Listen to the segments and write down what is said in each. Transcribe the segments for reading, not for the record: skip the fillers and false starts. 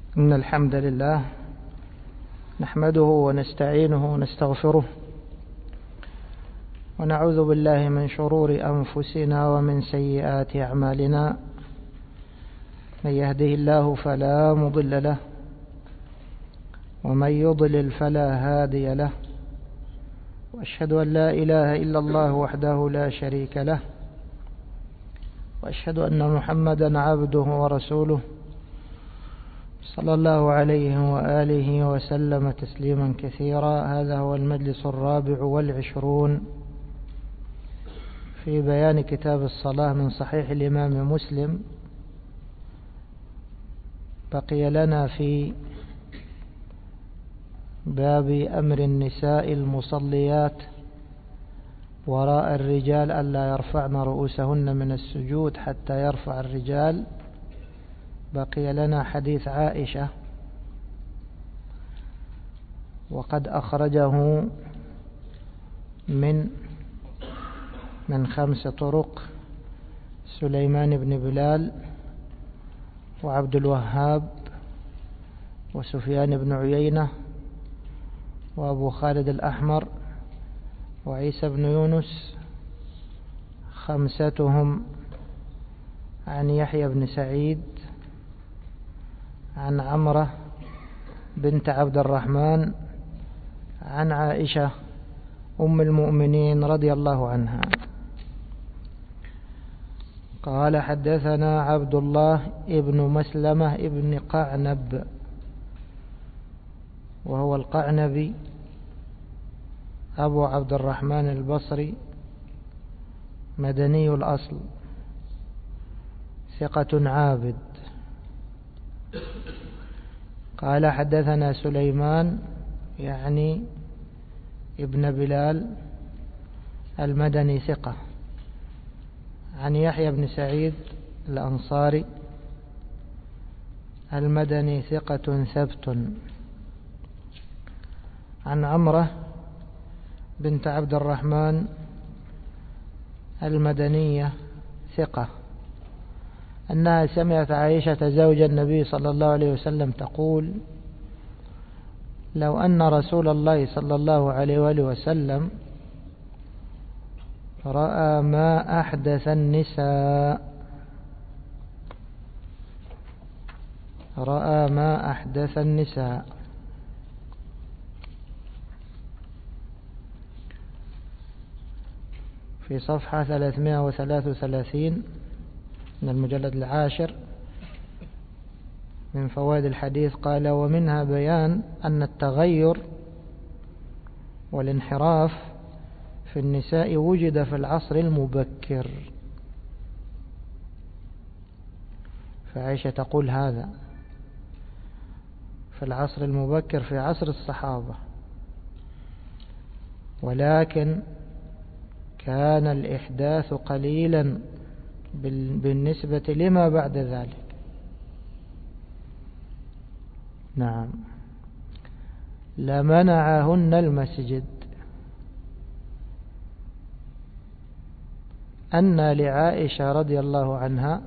إن الحمد لله نحمده ونستعينه ونستغفره ونعوذ بالله من شرور أنفسنا ومن سيئات أعمالنا. من يهده الله فلا مضل له ومن يضلل فلا هادي له، وأشهد أن لا إله إلا الله وحده لا شريك له، وأشهد أن محمدا عبده ورسوله صلى الله عليه وآله وسلم تسليما كثيرا. هذا هو المجلس 24 في بيان كتاب الصلاة من صحيح الإمام مسلم. بقي لنا في باب أمر النساء المصليات وراء الرجال ألا يرفعن رؤوسهن من السجود حتى يرفع الرجال. بقي لنا حديث عائشة، وقد أخرجه من 5 طرق: سليمان بن بلال وعبد الوهاب وسفيان بن عيينة وأبو خالد الأحمر وعيسى بن يونس، 5 عن يحيى بن سعيد عن عمرة بنت عبد الرحمن عن عائشة أم المؤمنين رضي الله عنها قال: حدثنا عبد الله ابن مسلمة ابن قعنب، وهو القعنبي أبو عبد الرحمن البصري، مدني الأصل، ثقة عابد. قال: حدثنا سليمان يعني ابن بلال المدني ثقة، عن يحيى بن سعيد الأنصاري المدني ثقة ثبت، عن عمرة بنت عبد الرحمن المدنية ثقة، أنها سمعت عائشة زوج النبي صلى الله عليه وسلم تقول: لو أن رسول الله صلى الله عليه وآله وسلم رأى ما أحدث النساء في صفحة 333 من المجلد 10 من فوائد الحديث. قال: ومنها بيان أن التغير والانحراف في النساء وجد في العصر المبكر. فعائشة تقول هذا في العصر المبكر في عصر الصحابة، ولكن كان الإحداث قليلا بالنسبة لما بعد ذلك. نعم. لمنعهن المسجد. أن لعائشة رضي الله عنها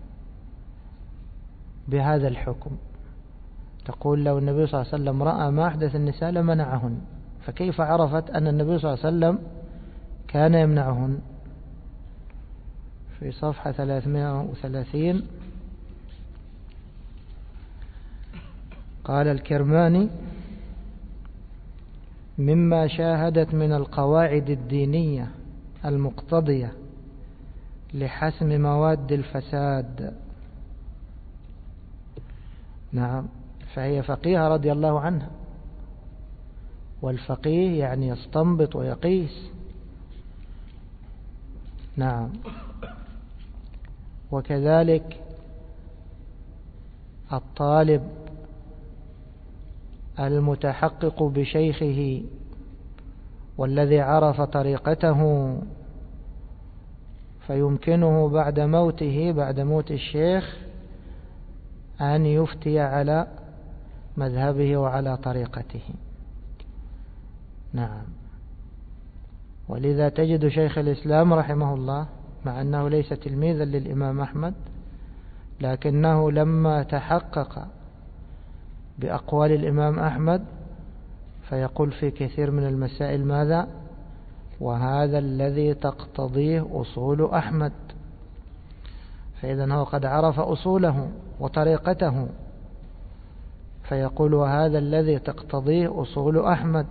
بهذا الحكم، تقول: لو النبي صلى الله عليه وسلم رأى ما أحدث النساء لمنعهن. فكيف عرفت أن النبي صلى الله عليه وسلم كان يمنعهن؟ في صفحة 330 قال الكرماني: مما شاهدت من القواعد الدينية المقتضية لحسم مواد الفساد. نعم، فهي فقيهة رضي الله عنها، والفقيه يعني يستنبط ويقيس. نعم. وكذلك الطالب المتحقق بشيخه والذي عرف طريقته، فيمكنه بعد موته، بعد موت الشيخ، أن يفتي على مذهبه وعلى طريقته. نعم. ولذا تجد شيخ الإسلام رحمه الله مع أنه ليس تلميذا للإمام أحمد، لكنه لما تحقق بأقوال الإمام أحمد، فيقول في كثير من المسائل ماذا؟ وهذا الذي تقتضيه أصول أحمد. فإذا هو قد عرف أصوله وطريقته، فيقول وهذا الذي تقتضيه أصول أحمد.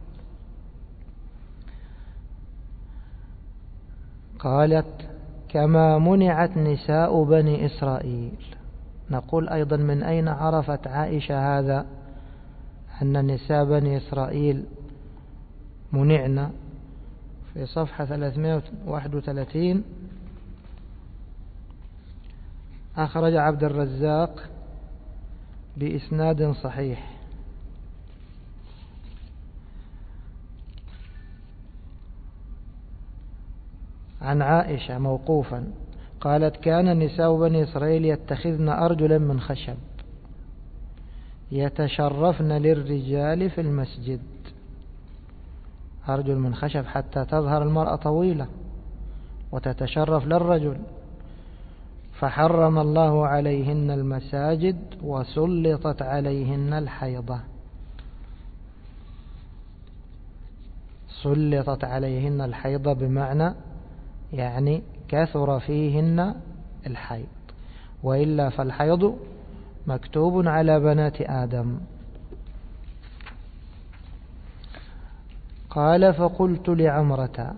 قالت كما منعت نساء بني إسرائيل. نقول أيضا من أين عرفت عائشة هذا أن نساء بني إسرائيل منعنا؟ في صفحة 331 أخرج عبد الرزاق بإسناد صحيح عن عائشة موقوفا قالت كان نساء بني إسرائيل يتخذن أرجلا من خشب يتشرفن للرجال في المسجد. أرجل من خشب حتى تظهر المرأة طويلة وتتشرف للرجل، فحرم الله عليهن المساجد وسلطت عليهن الحيضة. سلطت عليهن الحيضة بمعنى يعني كثر فيهن الحيض، وإلا فالحيض مكتوب على بنات آدم. قال فقلت لعمرة،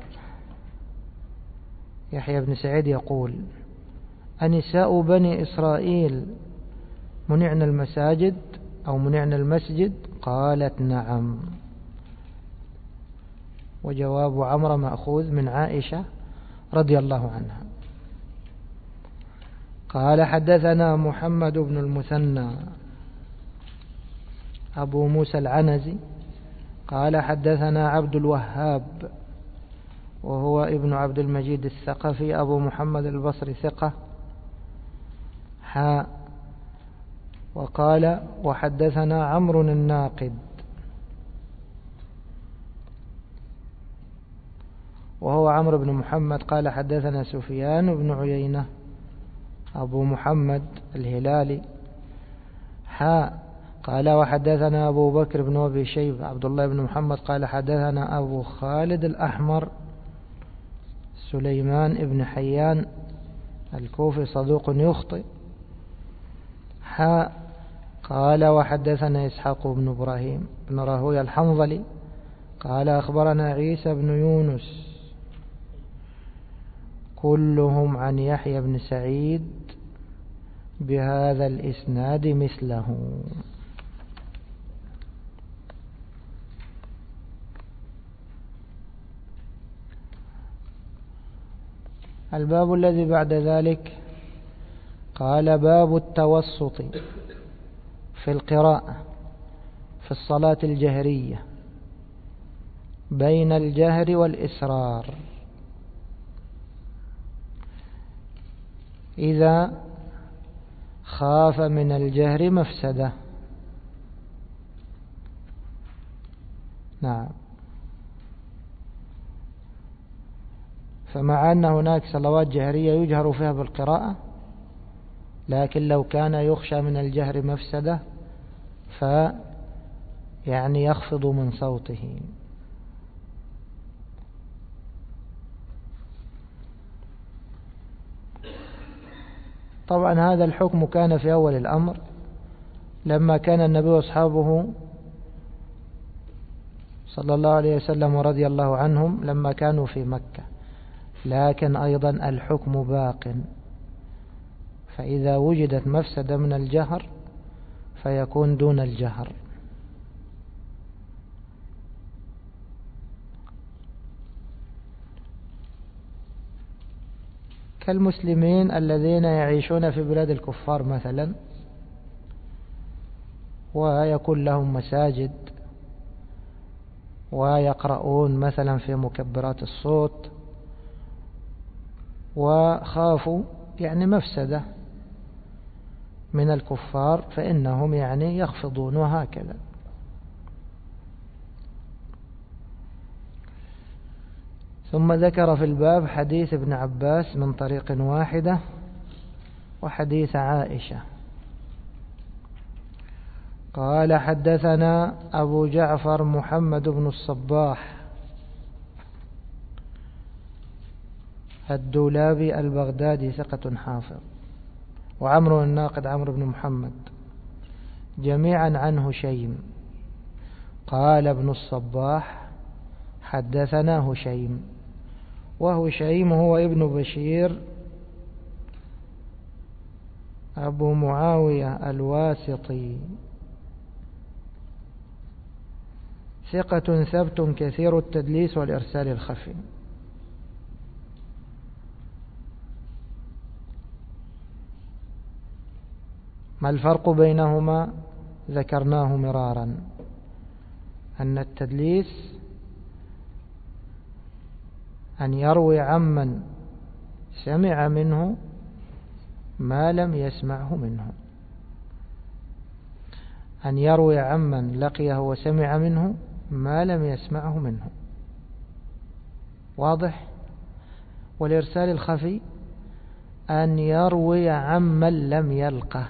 يحيى بن سعيد يقول أنساء بني إسرائيل منعن المساجد أو منعن المسجد؟ قالت نعم. وجواب عمرة مأخوذ من عائشة رضي الله عنها. قال حدثنا محمد بن المثنى أبو موسى العنزي قال حدثنا عبد الوهاب وهو ابن عبد المجيد الثقفي أبو محمد البصري ثقة. وقال وحدثنا عمرو الناقد وهو عمرو بن محمد قال حدثنا سفيان بن عيينة أبو محمد الهلالي. قال وحدثنا أبو بكر بن أبي شيبة عبد الله بن محمد قال حدثنا أبو خالد الأحمر سليمان بن حيان الكوفي صدوق يخطئ. قال وحدثنا إسحاق بن إبراهيم بن راهويه الحنظلي قال أخبرنا عيسى بن يونس كلهم عن يحيى بن سعيد بهذا الإسناد مثله. الباب الذي بعد ذلك قال باب التوسط في القراءة في الصلاة الجهرية بين الجهر والإسرار إذا خاف من الجهر مفسدة. نعم. فمع أن هناك صلوات جهرية يجهر فيها بالقراءة، لكن لو كان يخشى من الجهر مفسدة يعني يخفض من صوته. طبعا هذا الحكم كان في أول الأمر لما كان النبي وأصحابه صلى الله عليه وسلم ورضي الله عنهم لما كانوا في مكة، لكن أيضا الحكم باق، فإذا وجدت مفسدة من الجهر فيكون دون الجهر. كالمسلمين الذين يعيشون في بلاد الكفار مثلا ويكون لهم مساجد ويقرؤون مثلا في مكبرات الصوت وخافوا يعني مفسدة من الكفار فإنهم يعني يخفضون وهكذا. ثم ذكر في الباب حديث ابن عباس من طريق واحدة وحديث عائشة. قال حدثنا أبو جعفر محمد بن الصباح الدولابي البغدادي ثقة حافظ، وعمرو الناقد عمرو بن محمد، جميعا عن هشيم. قال ابن الصباح حدثنا هشيم، وهشيم هو ابن بشير أبو معاوية الواسطي، ثقة ثبت كثير التدليس والإرسال الخفي. ما الفرق بينهما؟ ذكرناه مرارا، أن التدليس أن يروي عمن سمع منه ما لم يسمعه منه، أن يروي عمن لقيه وسمع منه ما لم يسمعه منه، واضح؟ والإرسال الخفي أن يروي عمن لم يلقه،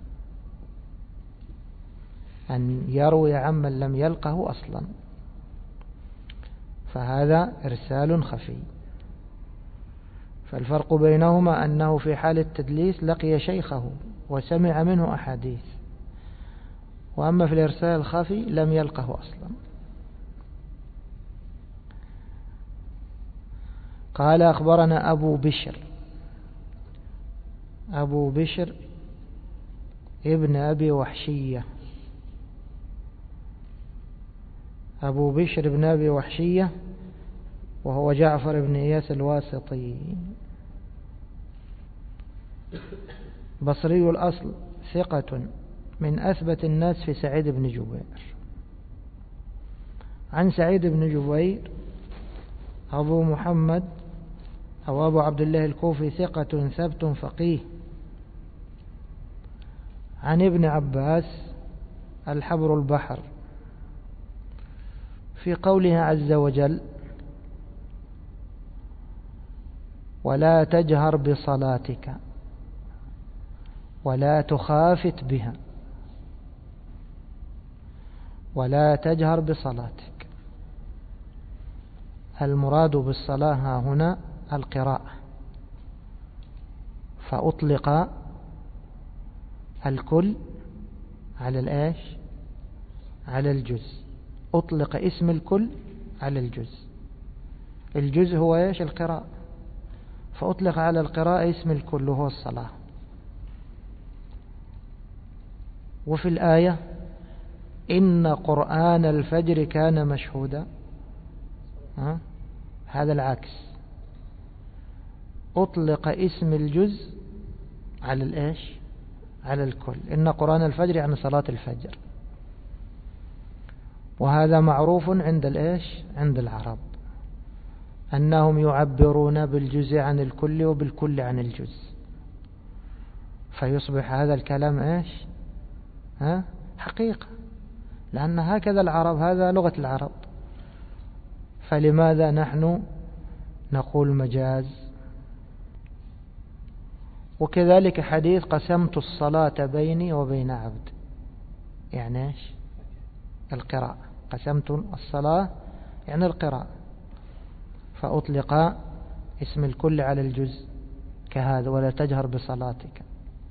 أن يروي عمن لم يلقه أصلا، فهذا إرسال خفي. فالفرق بينهما أنه في حال التدليس لقي شيخه وسمع منه أحاديث، وأما في الإرسال الخفي لم يلقه أصلا. قال أخبرنا أبو بشر ابن أبي وحشية، أبو بشر ابن أبي وحشية وهو جعفر بن إياس الواسطي، بصري الأصل، ثقة من أثبت الناس في سعيد بن جبير. عن سعيد بن جبير أبو محمد أو أبو عبد الله الكوفي، ثقة ثبت فقيه. عن ابن عباس الحبر البحر في قوله عز وجل: ولا تجهر بصلاتك ولا تخافت بها. ولا تجهر بصلاتك، المراد بالصلاة هنا القراءة، فأطلق الكل على الآش على الجزء، أطلق اسم الكل على الجزء. الجزء هو إيش؟ القراءة، فأطلق على القراءة اسم الكل وهو الصلاة. وفي الآية: إن قرآن الفجر كان مشهودا، هذا العكس، أطلق اسم الجزء على الإيش؟ على الكل. إن قرآن الفجر يعني صلاة الفجر، وهذا معروف عند الإيش؟ عند العرب، أنهم يعبرون بالجزء عن الكل وبالكل عن الجزء، فيصبح هذا الكلام إيش؟ حقيقة، لأن هكذا العرب، هذا لغة العرب. فلماذا نحن نقول مجاز؟ وكذلك حديث: قسمت الصلاة بيني وبين عبد، يعني إيش؟ القراءة. قسمت الصلاة يعني القراءة، فأطلق اسم الكل على الجزء كهذا: ولا تجهر بصلاتك.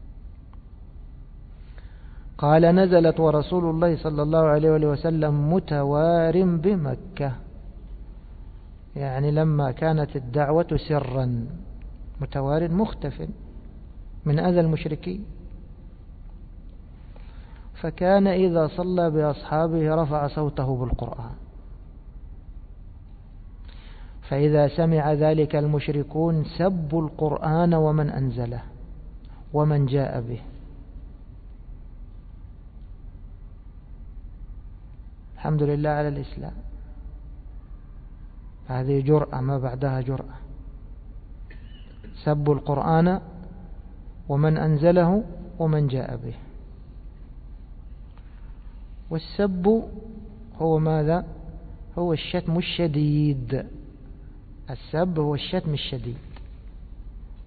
قال: نزلت ورسول الله صلى الله عليه وسلم متوار بمكة، يعني لما كانت الدعوة سرا، متوار مختف من أذى المشركين، فكان إذا صلى بأصحابه رفع صوته بالقرآن، فإذا سمع ذلك المشركون سبوا القرآن ومن أنزله ومن جاء به. الحمد لله على الإسلام، هذه جرأة ما بعدها جرأة. سبوا القرآن ومن أنزله ومن جاء به. والسب هو ماذا؟ هو الشتم الشديد، السب هو الشتم الشديد.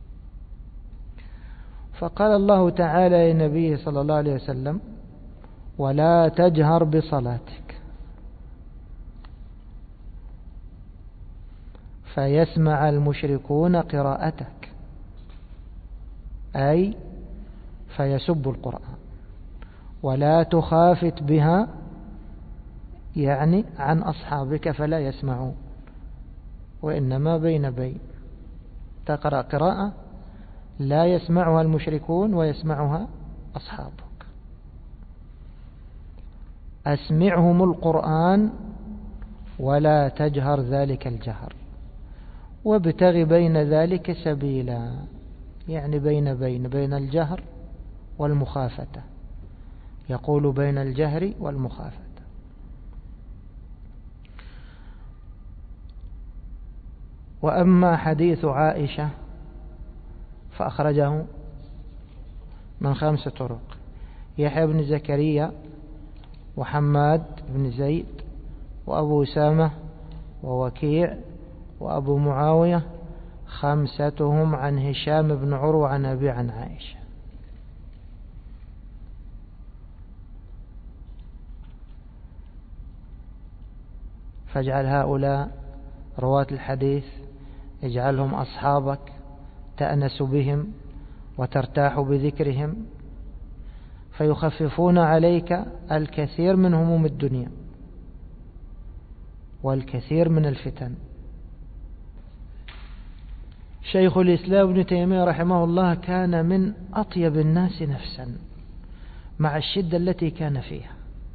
فقال الله تعالى لنبيه صلى الله عليه وسلم: ولا تجهر بصلاتك، فيسمع المشركون قراءتك، أي فيسب القرآن. ولا تخافت بها يعني عن أصحابك فلا يسمعون، وإنما بين بين، تقرأ قراءة لا يسمعها المشركون ويسمعها أصحابك. أسمعهم القرآن ولا تجهر ذلك الجهر، وابتغ بين ذلك سبيلا، يعني بين الجهر والمخافة، يقول بين الجهر والمخافة. وأما حديث عائشة فأخرجه من 5 طرق: يحيى بن زكريا، وحماد بن زيد، وأبو أسامة، ووكيع، وأبو معاوية، 5 عن هشام بن عروة عن أبي عن عائشة. فاجعل هؤلاء رواة الحديث، اجعلهم أصحابك تأنس بهم وترتاح بذكرهم، فيخففون عليك الكثير من هموم الدنيا والكثير من الفتن. شيخ الإسلام ابن تيمية رحمه الله كان من أطيب الناس نفسا مع الشدة التي كان فيها.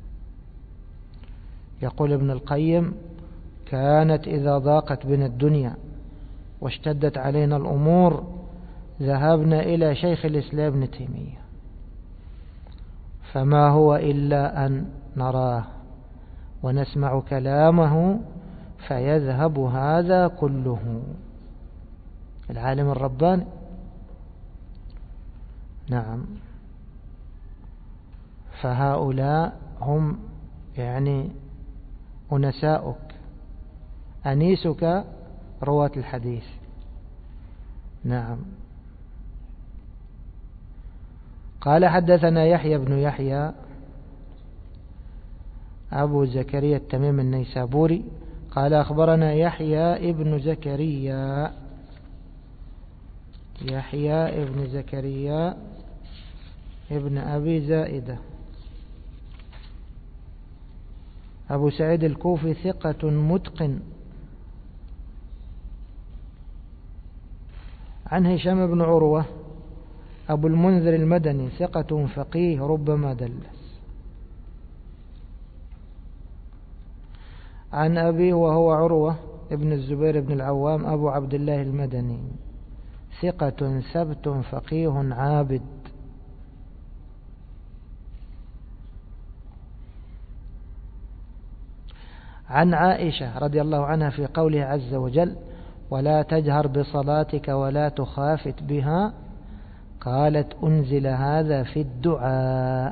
يقول ابن القيم: كانت إذا ضاقت بنا الدنيا واشتدت علينا الأمور ذهبنا إلى شيخ الإسلام ابن تيمية، فما هو إلا أن نراه ونسمع كلامه فيذهب هذا كله. العالم الرباني. نعم. فهؤلاء هم يعني أنساؤك، أنيسك رواة الحديث. نعم. قال: حدثنا يحيى بن يحيى أبو زكريا التميم النيسابوري قال: أخبرنا يحيى ابن زكريا، يحيى ابن زكريا ابن أبي زائدة أبو سعيد الكوفي، ثقة متقن، عن هشام بن عروة أبو المنذر المدني، ثقة فقيه ربما دلس، عن أبيه وهو عروة ابن الزبير بن العوام أبو عبد الله المدني، ثقة ثبت فقيه عابد. عن عائشة رضي الله عنها في قوله عز وجل: ولا تجهر بصلاتك ولا تخافت بها، قالت: أنزل هذا في الدعاء.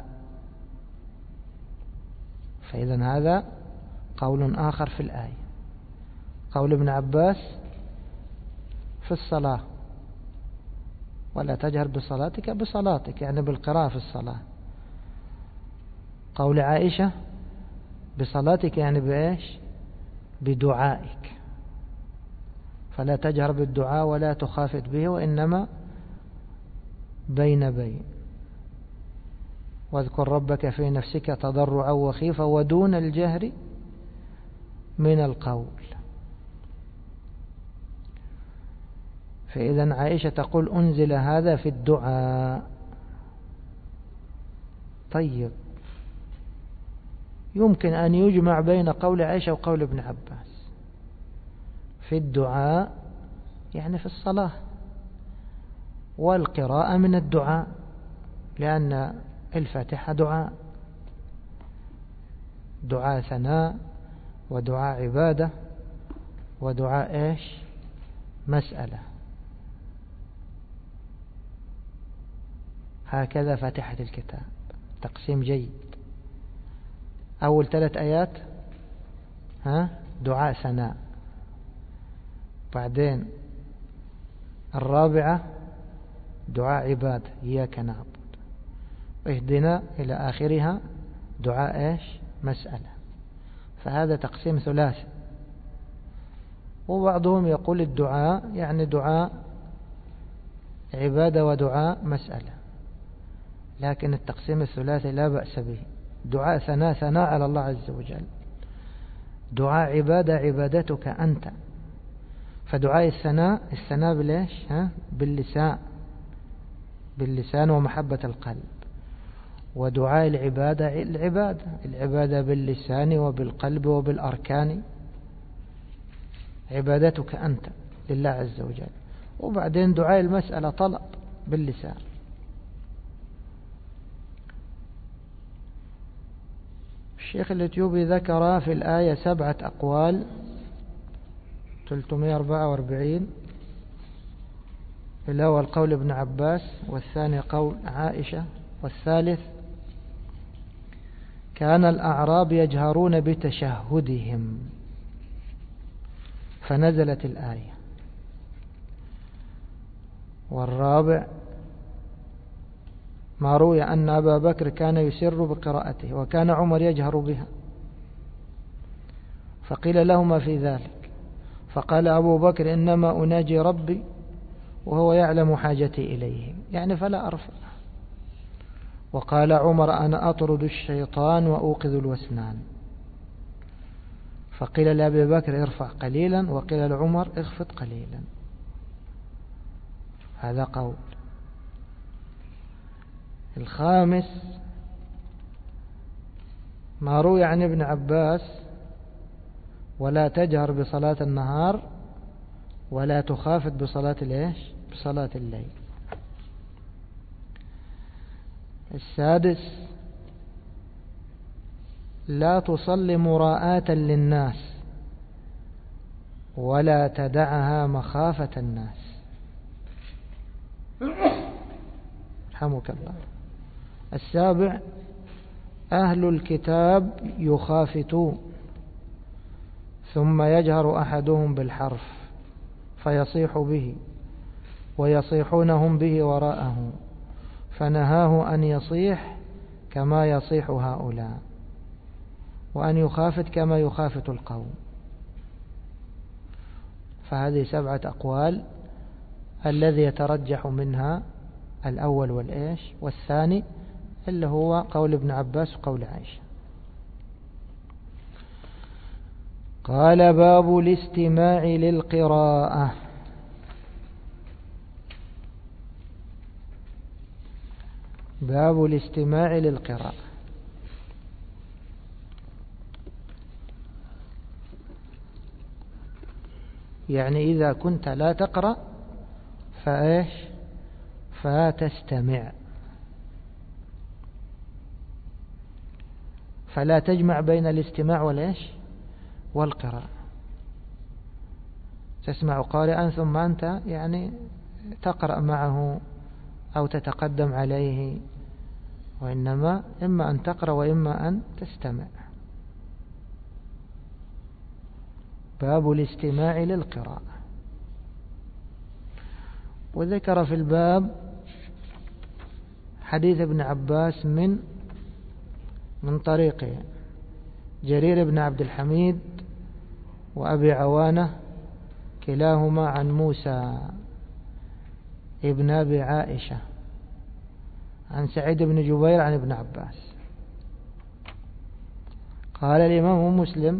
فإذا هذا قول آخر في الآية. قول ابن عباس في الصلاة: ولا تجهر بصلاتك يعني بالقراءة في الصلاة. قول عائشة بصلاتك يعني بإيش؟ بدعائك. فلا تجهر بالدعاء ولا تخافت به، وإنما بين. واذكر ربك في نفسك تضرعا وخيفا ودون الجهر من القول. فإذا عائشة تقول: أنزل هذا في الدعاء. طيب، يمكن أن يجمع بين قول عائشة وقول ابن عباس. في الدعاء يعني في الصلاة، والقراءة من الدعاء، لأن الفاتحة دعاء ثناء، ودعاء عبادة، ودعاء إيش؟ مسألة. هكذا فاتحة الكتاب، تقسيم جيد. أول 3 آيات دعاء ثناء، بعدين الرابعة دعاء عبادة، إياك نعبد، اهدنا إلى آخرها دعاء إيش؟ مسألة. فهذا تقسيم ثلاثي. وبعضهم يقول الدعاء يعني دعاء عبادة ودعاء مسألة، لكن التقسيم الثلاثي لا بأس به. دعاء ثناء على الله عز وجل، دعاء عبادة عبادتك أنت. فدعاء الثناء بالإيش؟ باللسان ومحبة القلب. ودعاء العبادة باللسان وبالقلب وبالأركان، عبادتك أنت لله عز وجل. وبعدين دعاء المسألة طلب باللسان. الشيخ الإثيوبي ذكر في الآية 7 أقوال، 344. الأول قول ابن عباس، والثاني قول عائشة، والثالث كان الأعراب يجهرون بتشهدهم فنزلت الآية. والرابع ما روي أن أبا بكر كان يسر بقراءته وكان عمر يجهر بها، فقيل لهما في ذلك، فقال أبو بكر إنما أناجي ربي وهو يعلم حاجتي إليه، يعني فلا أرفع. وقال عمر أنا أطرد الشيطان وأوقظ الوسنان، فقيل لأبي بكر ارفع قليلا، وقيل لعمر اخفض قليلا. هذا قول. الخامس ما روي عن ابن عباس ولا تجهر بصلاة النهار ولا تخافت بصلاة الليل. السادس لا تصلي مراءة للناس ولا تدعها مخافة الناس. رحمك الله. السابع أهل الكتاب يخافتون ثم يجهر أحدهم بالحرف فيصيح به ويصيحونهم به وراءه، فنهاه أن يصيح كما يصيح هؤلاء، وأن يخافت كما يخافت القوم. فهذه 7 أقوال، الذي يترجح منها الأول والثاني اللي هو قول ابن عباس وقول عائشة. قال باب الاستماع للقراءة. باب الاستماع للقراءة. يعني إذا كنت لا تقرأ فتستمع، فلا تجمع بين الاستماع والقراءة. تسمع قارئا ثم أنت يعني تقرأ معه أو تتقدم عليه، وإنما إما أن تقرأ وإما أن تستمع. باب الاستماع للقراءة. وذكر في الباب حديث ابن عباس من طريق جرير بن عبد الحميد وأبي عوانة كلاهما عن موسى ابن أبي عائشة عن سعيد بن جبير عن ابن عباس. قال الإمام مسلم.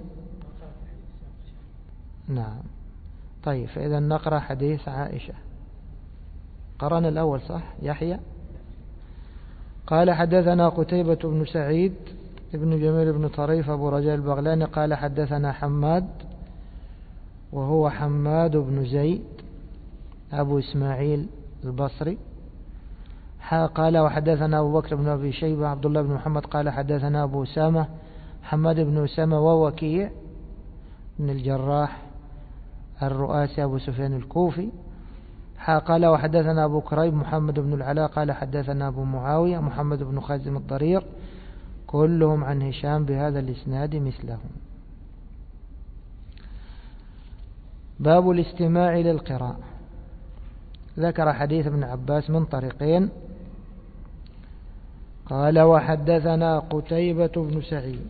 نعم. طيب، فإذا نقرأ حديث عائشة. قرأنا الأول صح؟ يحيى. قال حدثنا قتيبة بن سعيد ابن جميل بن طريف أبو رجاء البغلاني قال حدثنا حماد وهو حماد بن زيد أبو إسماعيل البصري. قال وحدثنا أبو بكر بن أبي شيبة عبد الله بن محمد قال حدثنا أبو أسامة حماد بن أسامة ووكيع بن الجراح الرؤاسي أبو سفيان الكوفي. قال وحدثنا أبو كريب محمد بن العلاء قال حدثنا أبو معاوية محمد بن خازم الضرير كلهم عن هشام بهذا الإسناد مثلهم. باب الاستماع للقراءة. ذكر حديث ابن عباس من طريقين. قال وحدثنا قتيبة بن سعيد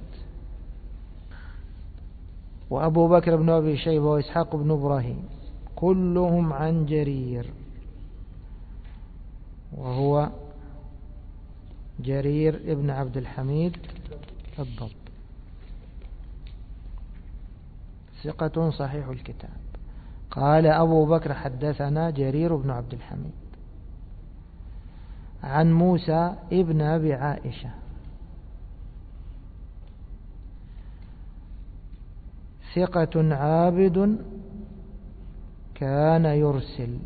وأبو بكر بن أبي شيبة وإسحاق بن إبراهيم كلهم عن جرير، وهو جرير ابن عبد الحميد الضب، ثقة صحيح الكتاب. قال أبو بكر حدثنا جرير بن عبد الحميد عن موسى ابن أبي عائشة ثقة عابد كان يرسل.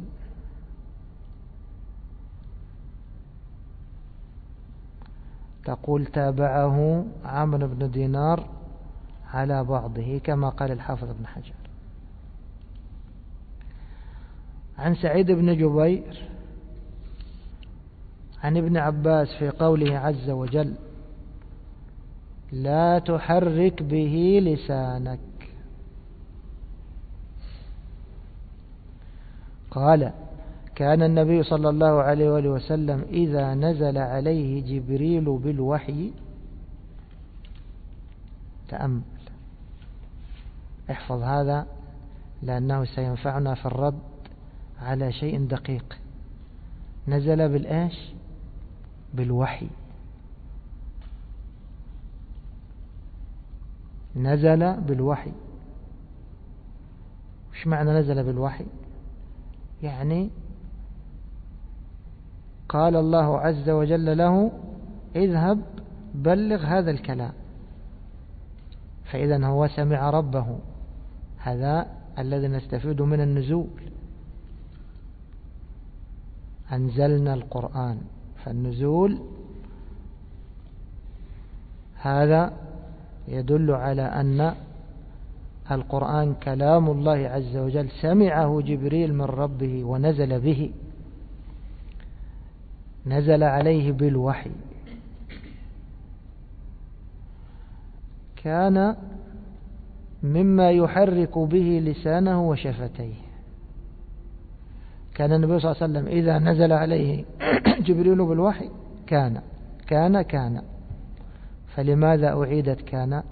تقول تابعه عمرو بن دينار على بعضه كما قال الحافظ ابن حجر. عن سعيد بن جبير عن ابن عباس في قوله عز وجل لا تحرك به لسانك، قال كان النبي صلى الله عليه وآله وسلم إذا نزل عليه جبريل بالوحي، تأمل احفظ هذا لأنه سينفعنا في الرد على شيء دقيق. نزل بالإيش؟ بالوحي. نزل بالوحي. وش معنى نزل بالوحي؟ يعني قال الله عز وجل له اذهب بلغ هذا الكلام، فإذا هو سمع ربه. هذا الذي نستفيد من النزول. أنزلنا القرآن، فالنزول هذا يدل على أن القرآن كلام الله عز وجل، سمعه جبريل من ربه ونزل به، نزل عليه بالوحي. كان مما يحرك به لسانه وشفتيه. كان النبي صلى الله عليه وسلم إذا نزل عليه جبريل بالوحي كان. فلماذا أعيدت كان؟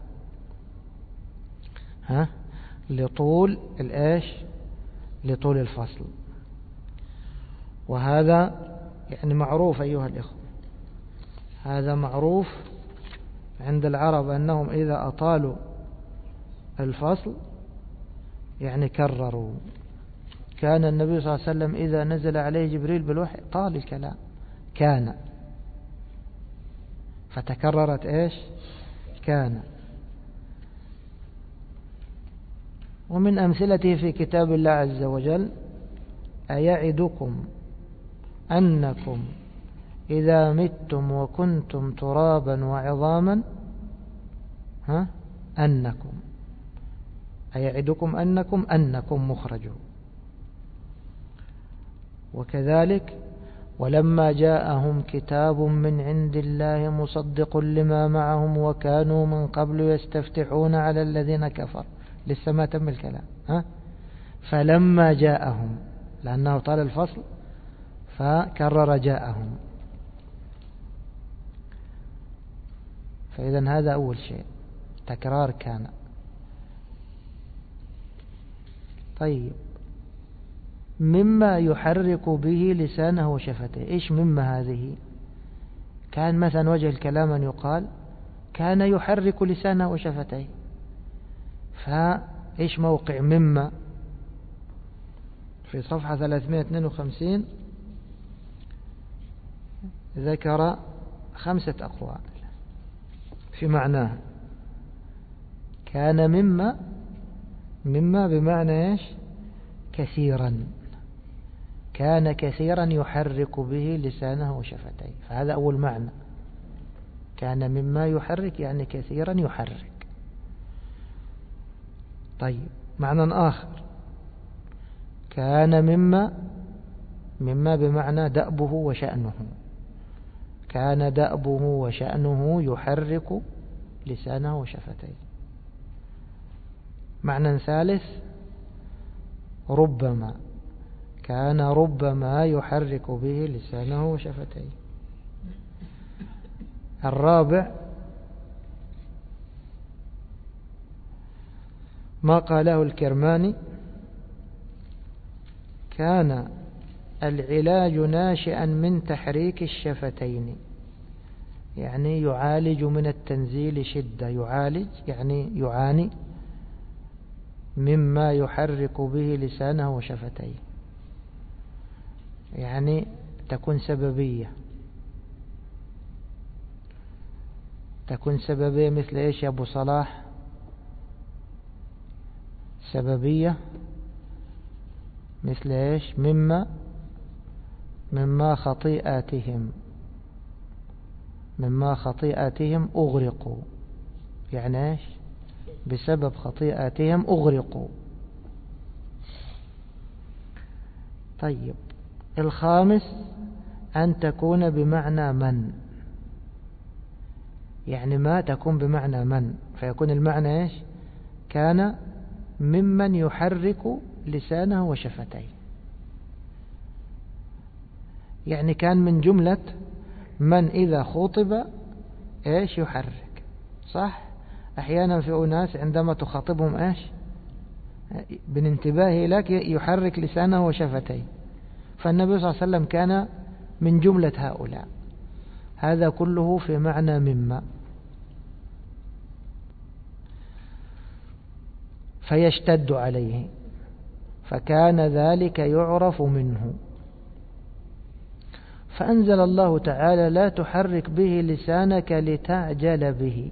لطول الإيش؟ لطول الفصل. وهذا يعني معروف أيها الإخوة، هذا معروف عند العرب أنهم إذا أطالوا الفصل يعني كرروا. كان النبي صلى الله عليه وسلم إذا نزل عليه جبريل بالوحي طال الكلام كان، فتكررت إيش؟ كان. ومن أمثلته في كتاب الله عز وجل أيعدكم أنكم إذا متم وكنتم ترابا وعظاما أنكم أيعدكم أنكم مخرجون. وكذلك ولما جاءهم كتاب من عند الله مصدق لما معهم وكانوا من قبل يستفتحون على الذين كفروا، لسه ما تم الكلام. فلما جاءهم، لأنه طال الفصل فكرر جاءهم. فإذا هذا أول شيء، تكرار كان. طيب، مما يحرك به لسانه وشفتيه، إيش مما هذه؟ كان مثلا وجه الكلام أن يقال كان يحرك لسانه وشفتيه، فإيش موقع مما؟ في صفحة 352 ذكر 5 أقوال في معناه. كان مما بمعنى إيش؟ كثيرا. كان كثيرا يحرك به لسانه وشفتيه، فهذا أول معنى. كان مما يحرك يعني كثيرا يحرك. طيب، معنى آخر كان مما بمعنى دأبه وشأنه. كان دأبه وشأنه يحرك لسانه وشفتيه. معنى ثالث ربما، كان ربما يحرك به لسانه وشفتيه. الرابع ما قاله الكرماني: كان العلاج ناشئا من تحريك الشفتين، يعني يعالج من التنزيل شدة، يعالج يعني يعاني مما يحرك به لسانه وشفتيه، يعني تكون سببية. تكون سببية مثل إيش يا أبو صلاح؟ سببية مثل إيش؟ مما خطيئاتهم أغرقوا، يعني إيش؟ بسبب خطيئاتهم أغرقوا. طيب، الخامس أن تكون بمعنى من، يعني ما تكون بمعنى من، فيكون المعنى إيش؟ كان ممن يحرك لسانه وشفتيه، يعني كان من جملة من إذا خطب إيش؟ يحرك. صح؟ أحيانا في أناس عندما تخاطبهم إيش؟ بالانتباه لك يحرك لسانه وشفتيه، فالنبي صلى الله عليه وسلم كان من جملة هؤلاء. هذا كله في معنى مما. فيشتد عليه، فكان ذلك يعرف منه، فأنزل الله تعالى: لا تحرك به لسانك لتعجل به.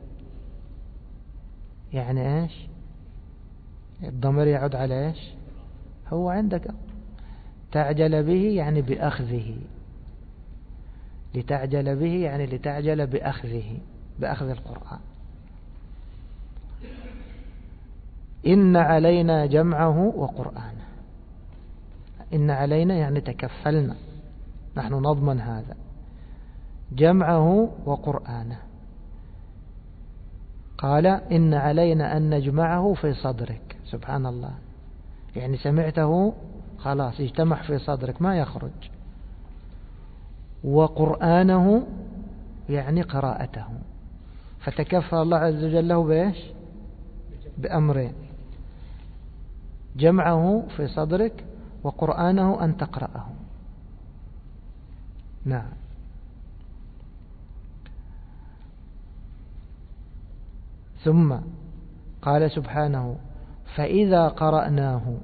يعني إيش؟ الضمير يعود على إيش؟ هو عندك تعجل به يعني بأخذه، لتعجل به يعني لتعجل بأخذه، بأخذ القرآن. إن علينا جمعه وقرآنه. إن علينا يعني تكفلنا، نحن نضمن هذا، جمعه وقرآنه. قال: إن علينا أن نجمعه في صدرك. سبحان الله، يعني سمعته خلاص اجتمع في صدرك ما يخرج. وقرآنه يعني قراءته، فتكفل الله عز وجل له بإيش؟ بأمرين: جمعه في صدرك، وقرآنه أن تقرأه. نعم. ثم قال سبحانه: فإذا قرأناه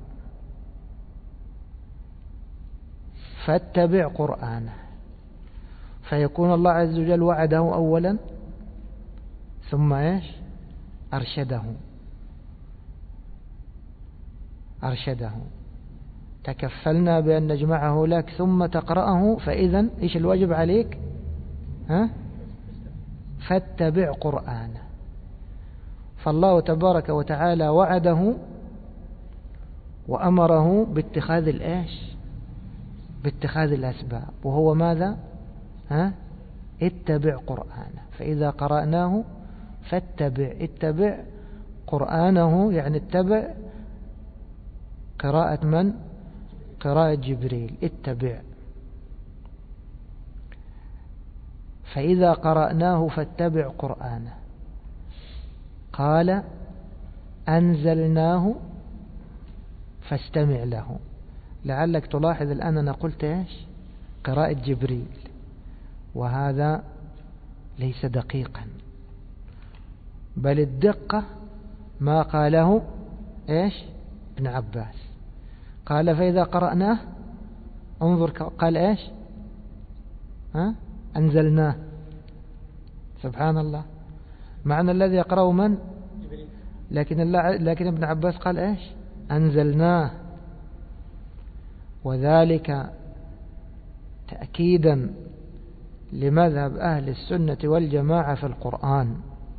فاتبع قرآنه. فيكون الله عز وجل وعده أولا، ثم إيش؟ أرشده. تكفلنا بأن نجمعه لك ثم تقرأه، فإذا إيش الواجب عليك؟ فاتبع قرآنه. فالله تبارك وتعالى وعده وأمره باتخاذ الإيش؟ باتخاذ الأسباب، وهو ماذا؟ اتبع قرآنه. فإذا قرأناه اتبع قرآنه، يعني اتبع قراءة من؟ قراءة جبريل. اتبع. فإذا قرأناه فاتبع قرآنه. قال: أنزلناه فاستمع له. لعلك تلاحظ الآن أنا قلت إيش؟ قراءة جبريل، وهذا ليس دقيقا، بل الدقة ما قاله إيش؟ ابن عباس. قال: فإذا قرأناه، انظر قال إيش؟ أنزلناه. سبحان الله، معنى الذي يقرأه من؟ لكن ابن عباس قال إيش؟ أنزلناه. وذلك تأكيدا لمذهب أهل السنة والجماعة في القرآن،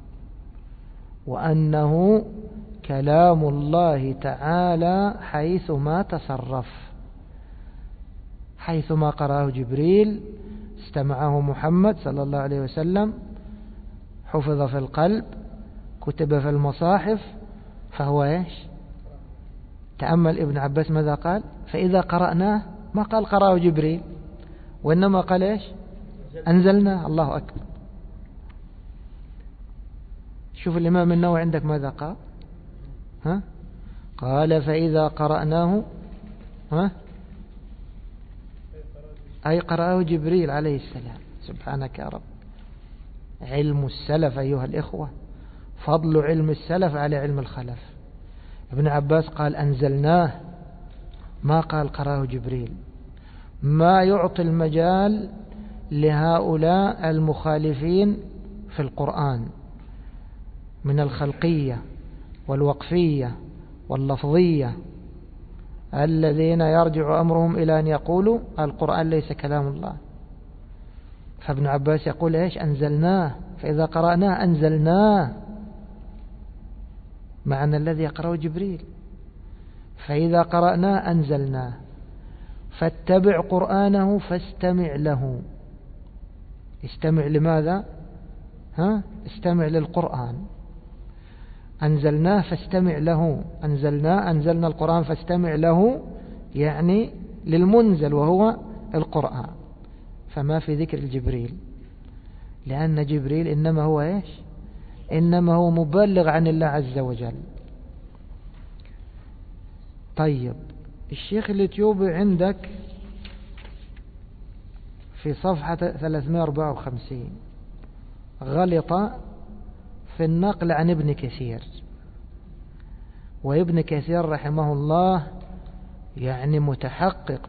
وأنه كلام الله تعالى حيثما تصرف، حيثما قرأه جبريل، استمعه محمد صلى الله عليه وسلم، حفظ في القلب، كتب في المصاحف، فهو إيش؟ تأمل ابن عباس ماذا قال؟ فإذا قرأناه، ما قال قرأه جبريل، وإنما قال إيش؟ أنزلنا. الله أكبر. شوف الإمام النووي عندك ماذا قال؟ ها؟ قال فإذا قرأناه أي قرأه جبريل عليه السلام. سبحانك يا رب. علم السلف أيها الإخوة، فضل علم السلف على علم الخلف. ابن عباس قال أنزلناه، ما قال قرأه جبريل. ما يعطي المجال لهؤلاء المخالفين في القرآن من الخلقية والوقفية واللفظية الذين يرجع أمرهم إلى أن يقولوا القرآن ليس كلام الله. فابن عباس يقول إيش؟ أنزلناه، فإذا قرأناه أنزلناه، معنى الذي يقرأه جبريل. فإذا قرأناه أنزلناه، فاتبع قرآنه فاستمع له. استمع لماذا؟ استمع للقرآن. أنزلناه فاستمع له. أنزلنا القرآن فاستمع له، يعني للمنزل وهو القرآن. فما في ذكر الجبريل، لأن جبريل إنما هو إيش؟ إنما هو مبلغ عن الله عز وجل. طيب، الشيخ الإثيوبي عندك في صفحة 354 غلط في النقل عن ابن كثير. وابن كثير رحمه الله يعني متحقق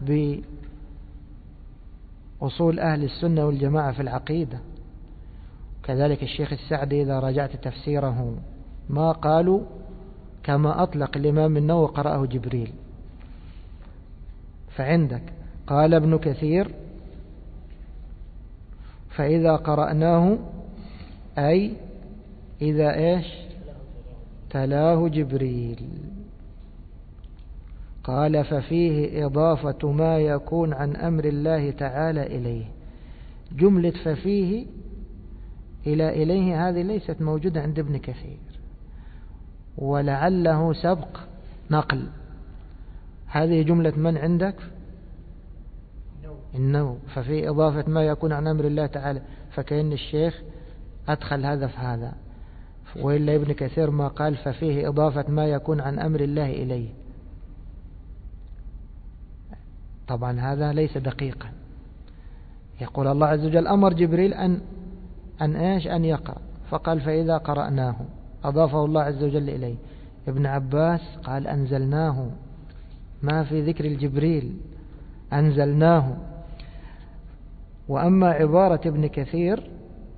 بأصول أهل السنة والجماعة في العقيدة. كذلك الشيخ السعدي إذا رجعت تفسيره ما قالوا كما أطلق الإمام النووي قرأه جبريل. فعندك قال ابن كثير فإذا قرأناه أي إذا إيش؟ تلاه جبريل. قال ففيه إضافة ما يكون عن أمر الله تعالى إليه. جملة ففيه إليه هذه ليست موجودة عند ابن كثير، ولعله سبق نقل. هذه جملة من عندك؟ النووي. ففي إضافة ما يكون عن أمر الله تعالى، فكأن الشيخ أدخل هذا في هذا. وإلا ابن كثير ما قال ففيه إضافة ما يكون عن أمر الله إليه. طبعا هذا ليس دقيقا. يقول الله عز وجل أمر جبريل أن يقرأ، فقال فإذا قرأناه، أضافه الله عز وجل إليه. ابن عباس قال أنزلناه، ما في ذكر الجبريل، أنزلناه. وأما عبارة ابن كثير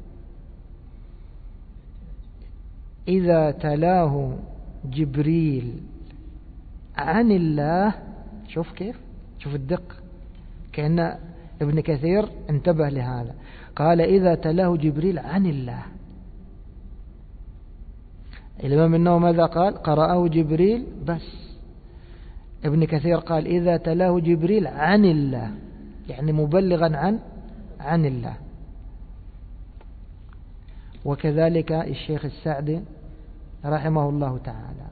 إذا تلاه جبريل عن الله، شوف كيف، شوف الدقة، كأن ابن كثير انتبه لهذا. قال إذا تلاه جبريل عن الله. الإمام النووي ماذا قال؟ قرأه جبريل بس. ابن كثير قال إذا تلاه جبريل عن الله، يعني مبلغا عن الله. وكذلك الشيخ السعدي رحمه الله تعالى.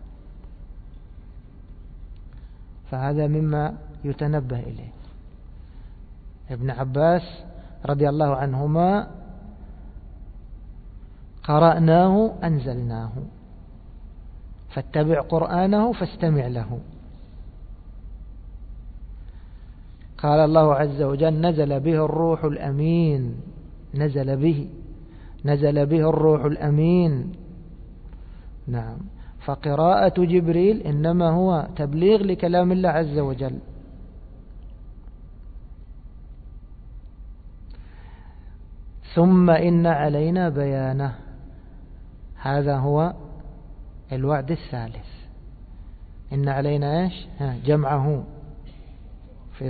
فهذا مما يتنبه إليه. ابن عباس رضي الله عنهما قرأناه أنزلناه، فاتبع قرآنه فاستمع له. قال الله عز وجل نزل به الروح الأمين، نزل به الروح الأمين. نعم. فقراءة جبريل إنما هو تبليغ لكلام الله عز وجل. ثم إن علينا بيانه، هذا هو الوعد الثالث. إن علينا إيش؟ جمعه في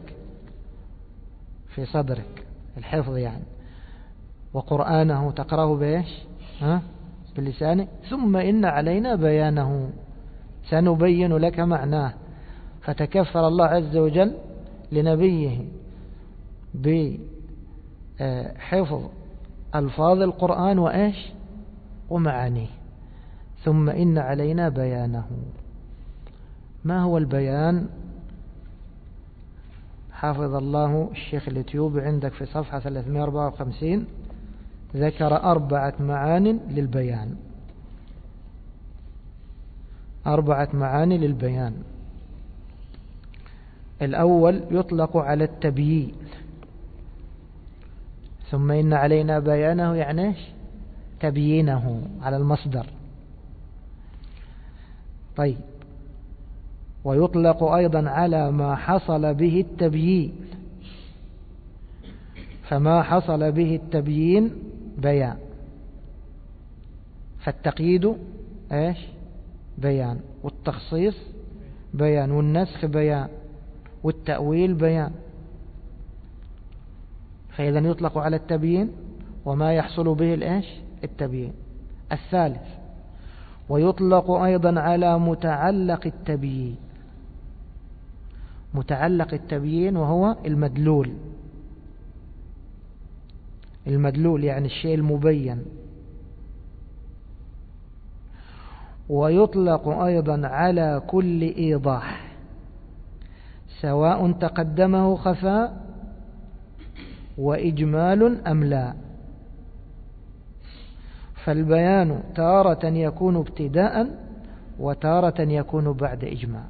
صدرك الحفظ يعني. وقرآنه تقرأه بإيش؟ بلسانك. ثم إن علينا بيانه، سنبين لك معناه. فتكفل الله عز وجل لنبيه بحفظ ألفاظ القرآن وإيش؟ ومعانيه. ثم إن علينا بيانه. ما هو البيان؟ حافظ الله الشيخ الإثيوبي عندك في صفحة 354 ذكر 4 معان للبيان. 4 معاني للبيان. الأول يطلق على التبيين، ثم إن علينا بيانه يعني تبيينه على المصدر. طيب، ويطلق أيضا على ما حصل به التبيين، فما حصل به التبيين بيان، فالتقييد بيان، والتخصيص بيان، والنسخ بيان، والتأويل بيان. فإذا يطلق على التبيين وما يحصل به التبيين. الثالث، ويطلق أيضا على متعلق التبيين. متعلق التبيين وهو المدلول. المدلول يعني الشيء المبين. ويطلق أيضا على كل إيضاح، سواء تقدمه خفاء وإجمال أم لا. فالبيان تارة يكون ابتداء وتارة يكون بعد إجمال.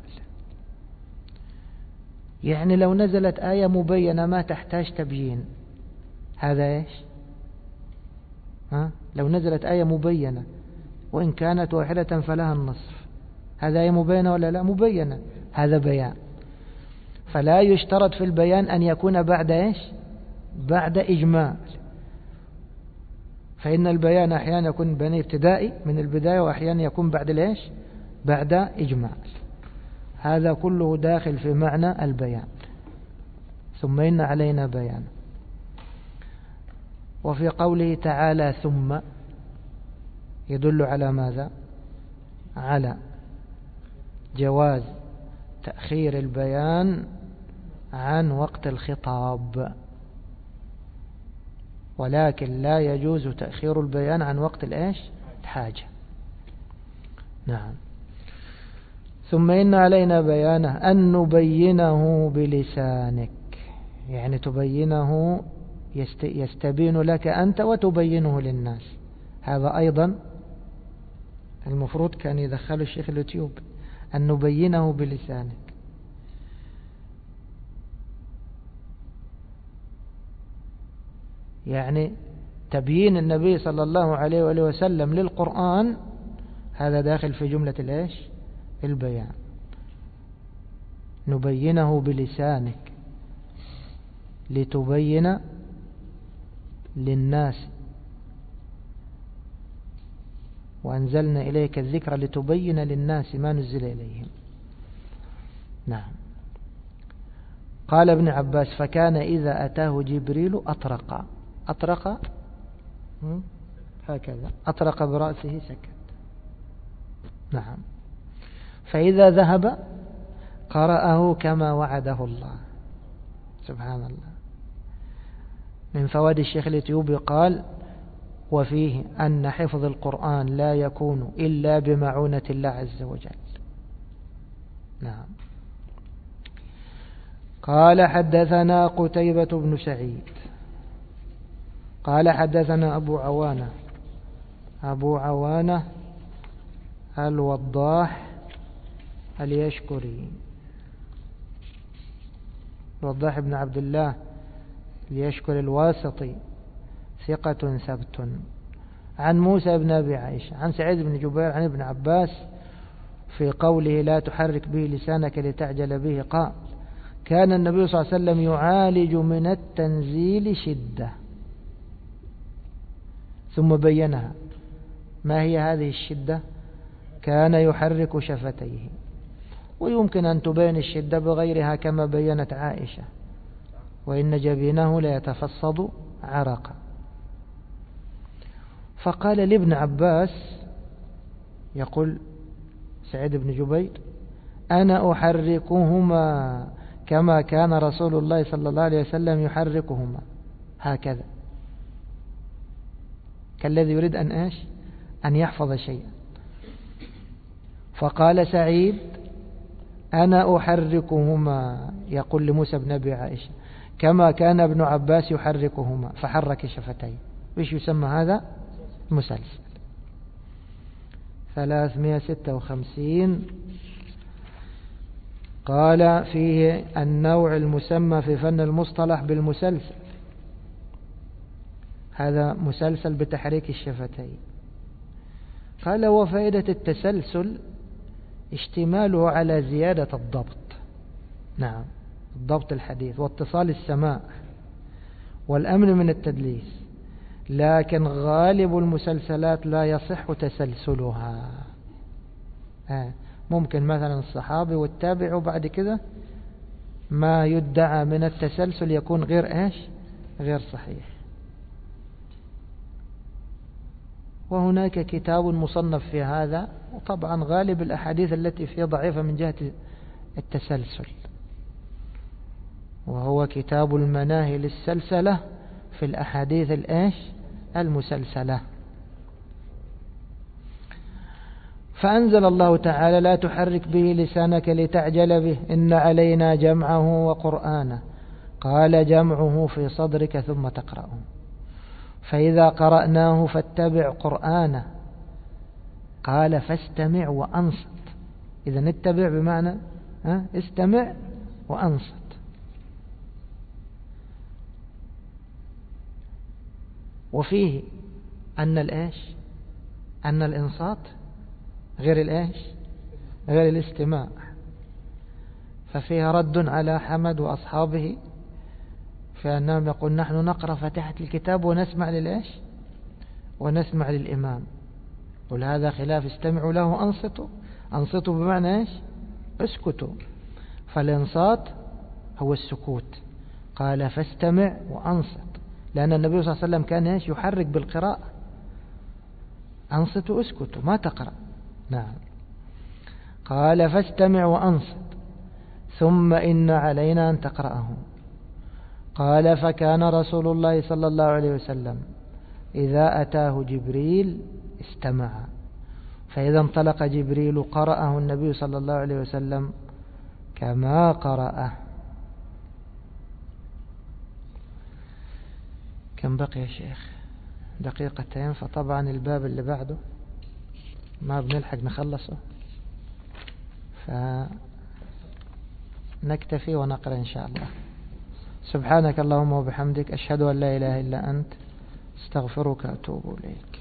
يعني لو نزلت آية مبينة ما تحتاج تبيين، هذا لو نزلت آية مبينة وإن كانت واحدة فلها النصف، هذا آية مبينة ولا لا؟ مبينة، هذا بيان. فلا يشترط في البيان أن يكون بعد بعد إجمال. فإن البيان أحيانا يكون بين ابتدائي من البداية، وأحيانا يكون بعد بعد إجمال. هذا كله داخل في معنى البيان. ثم إن علينا بيان. وفي قوله تعالى ثم يدل على ماذا؟ على جواز تأخير البيان عن وقت الخطاب، ولكن لا يجوز تأخير البيان عن وقت الحاجة. نعم. ثم إن علينا بيانه أن نبينه بلسانك، يعني تبينه، يستبين لك أنت وتبينه للناس. هذا أيضا المفروض كان يدخله الشيخ اليوتيوب، أن نبينه بلسانك. يعني تبيين النبي صلى الله عليه وآله وسلم للقرآن، هذا داخل في جملة البيان. نبينه بلسانك لتبين للناس، وأنزلنا إليك الذكر لتبين للناس ما نزل إليهم. نعم. قال ابن عباس فكان إذا أتاه جبريل أطرق هكذا، أطرق برأسه سكت. نعم. فإذا ذهب قرأه كما وعده الله. سبحان الله. من فوائد الشيخ اليوتيوبي قال وفيه أن حفظ القرآن لا يكون إلا بمعونة الله عز وجل. نعم. قال حدثنا قتيبة بن سعيد قال حدثنا أبو عوانة الوضاح اليشكري، الوضاح بن عبد الله اليشكري الواسطي، ثقة ثبت، عن موسى بن أبي عائشة عن سعيد بن جبير عن ابن عباس في قوله لا تحرك به لسانك لتعجل به قال كان النبي صلى الله عليه وسلم يعالج من التنزيل شدة، ثم بينها. ما هي هذه الشدة؟ كان يحرك شفتيه. ويمكن أن تبين الشدة بغيرها كما بينت عائشة وإن جبينه ليتفصد عرقا. فقال لابن عباس، يقول سعيد بن جبير أنا أحركهما كما كان رسول الله صلى الله عليه وسلم يحركهما، هكذا، كالذي يريد أن يحفظ شيئا. فقال سعيد أنا أحركهما، يقول لموسى بن أبي عائشة كما كان ابن عباس يحركهما، فحرك شفتيه. وش يسمى هذا؟ مسلسل. 356 قال فيه النوع المسمى في فن المصطلح بالمسلسل، هذا مسلسل بتحريك الشفتين. قال وفائدة التسلسل اشتماله على زيادة الضبط، نعم الضبط الحديث واتصال السماع والأمن من التدليس، لكن غالب المسلسلات لا يصح تسلسلها. ممكن مثلا الصحابي والتابع وبعد كده ما يدعى من التسلسل يكون غير صحيح. وهناك كتاب مصنف في هذا، وطبعا غالب الأحاديث التي فيها ضعيفة من جهة التسلسل، وهو كتاب المناهي للسلسلة في الأحاديث المسلسلة. فأنزل الله تعالى لا تحرك به لسانك لتعجل به إن علينا جمعه وقرآنه، قال جمعه في صدرك ثم تقرأه، فإذا قرأناه فاتبع قرآنه، قال فاستمع وأنصت. إذا اتبع بمعنى استمع وأنصت. وفيه أن الإنصات غير الاستماع، ففيها رد على حمد وأصحابه فأنهم يقول نحن نقرأ فاتحة الكتاب ونسمع للإمام، ولهذا خلاف استمعوا له أنصتوا بمعنى اسكتوا، فالإنصات هو السكوت. قال فاستمع وأنصت، لأن النبي صلى الله عليه وسلم كان يحرك بالقراءة، أنصتوا اسكتوا ما تقرأ. نعم. قال فاستمع وأنصت ثم إن علينا أن تقرأه. قال فكان رسول الله صلى الله عليه وسلم إذا أتاه جبريل استمع، فإذا انطلق جبريل قرأه النبي صلى الله عليه وسلم كما قرأه. كم بقي يا شيخ؟ دقيقتين، فطبعا الباب اللي بعده ما بنلحق نخلصه، فنكتفي ونقرأ إن شاء الله. سبحانك اللهم وبحمدك أشهد أن لا إله إلا أنت استغفرك وأتوب إليك.